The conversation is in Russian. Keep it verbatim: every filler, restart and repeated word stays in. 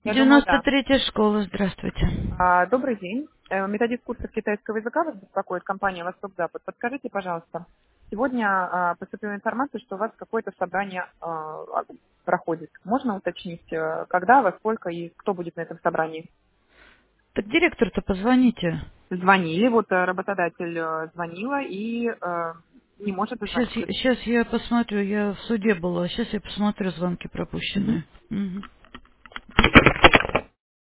Я думаю, девяносто да. третья школа, здравствуйте. А, добрый день. Э, Методист курсов китайского языка вас беспокоит компания «Восток-Запад». Подскажите, пожалуйста, сегодня а, поступила информация, что у вас какое-то собрание а, проходит. Можно уточнить, э, когда, во сколько и кто будет на этом собрании? Так директор-то позвоните. Звонили, вот э, работодатель э, звонила и э, не может Сейчас, дозвониться. сейчас я посмотрю, я в суде была, сейчас я посмотрю звонки Мгм. пропущенные. Мгм.